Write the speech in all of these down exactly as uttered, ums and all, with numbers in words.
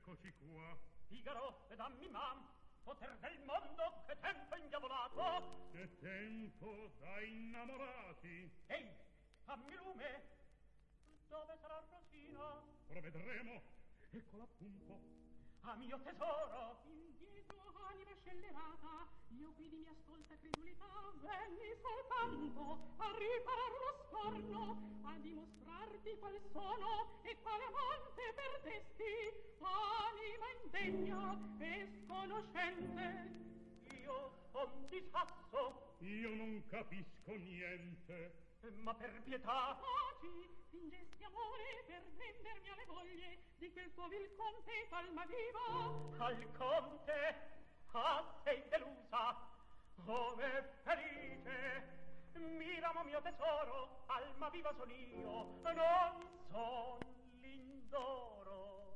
Eccoci qua. Figaro, e dammi man, poter del mondo, che tempo indiavolato! Che tempo da innamorati! Ehi, fammi lume! Dove sarà Rosina? Ora vedremo. Eccola appunto. Ah, mio tesoro! Indietro, anima scellerata, io qui di mia stolta credulità venni soltanto a riparar lo scorno, a dimostrarti qual sono e quale amante perdesti, anima indegna e sconoscente. Io son di sasso. Io non capisco niente. Ma per pietà Taci, fingesti amore per vendermi alle voglie di quel tuo vil conte Almaviva. Al conte, ah, sei delusa, come felice. Miramo mio tesoro, Almaviva son io, non son Lindoro.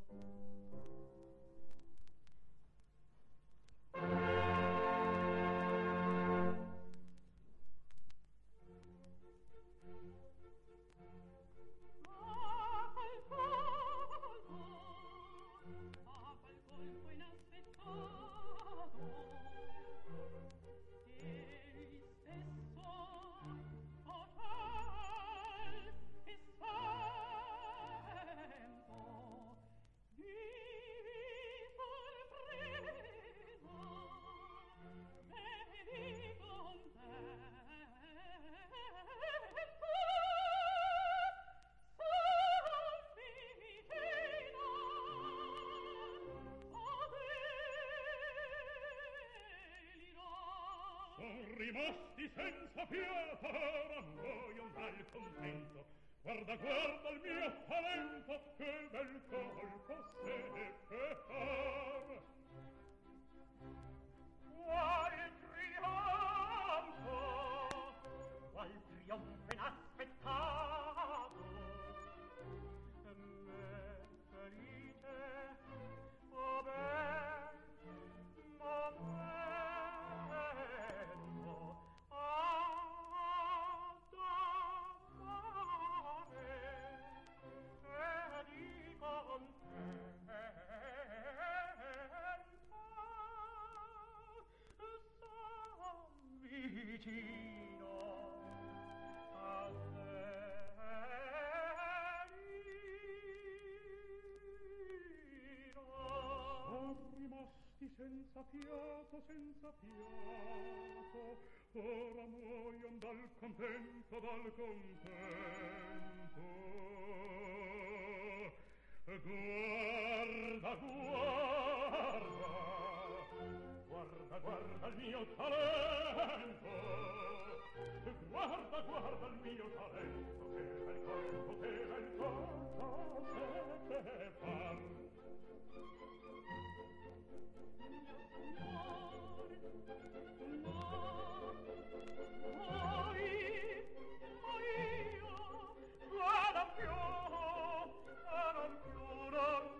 Rimasti senza fiato, ora muoion dal contento. Guarda, guarda il mio talento, che bel colpo seppe far. Qual trionfo, qual trionfo inaspettato, me felice, oh bel momento. Vicino a te, son rimasti senza fiato, senza fiato, ora muoion dal contento, dal contento. Guarda, guarda, guarda, guarda il mio talento, guarda, guarda il mio talento, che bel colpo, che bel colpo seppe far. Non più, non più, non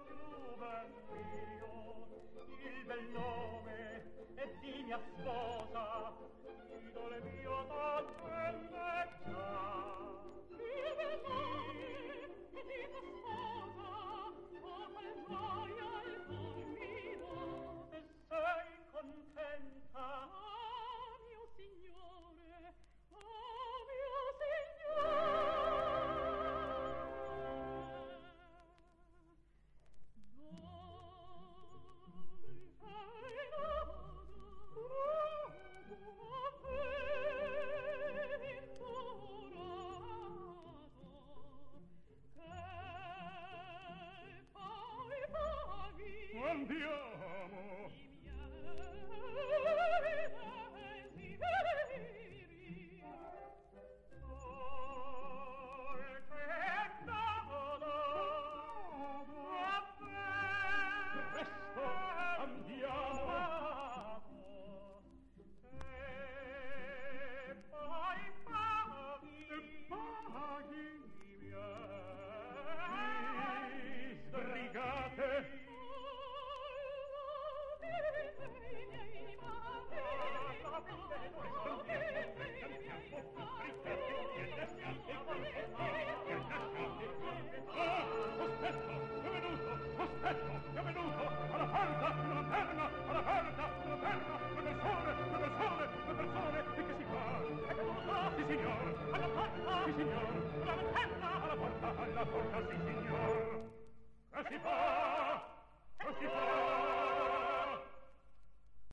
Ecco, è venuto, alla porta, una lanterna, alla porta, una lanterna, due persone, due persone, due persone, e che si fa? È venuto? Sì, signor. Alla porta? Sì, signor. Una lanterna? Alla porta, alla porta, sì, signor. Che si fa? Che si fa?